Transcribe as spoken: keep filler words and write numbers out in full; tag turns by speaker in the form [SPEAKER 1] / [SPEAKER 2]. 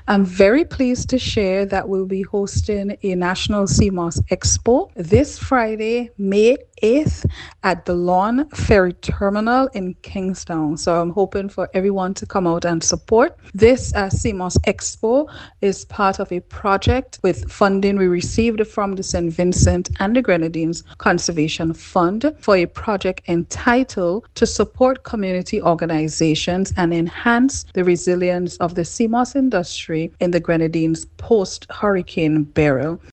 [SPEAKER 1] I'm very pleased to share that we'll be hosting a National C M O S Expo this Friday, May eighth, at the Lawn Ferry Terminal in Kingstown. So I'm hoping for everyone to come out and support. This uh, C M O S Expo is part of a project with funding we received from the Saint Vincent and the Grenadines Conservation Fund for a project entitled To Support Community Organizations and Enhance the Resilience of the C M O S industry in the Grenadines post-Hurricane Beryl.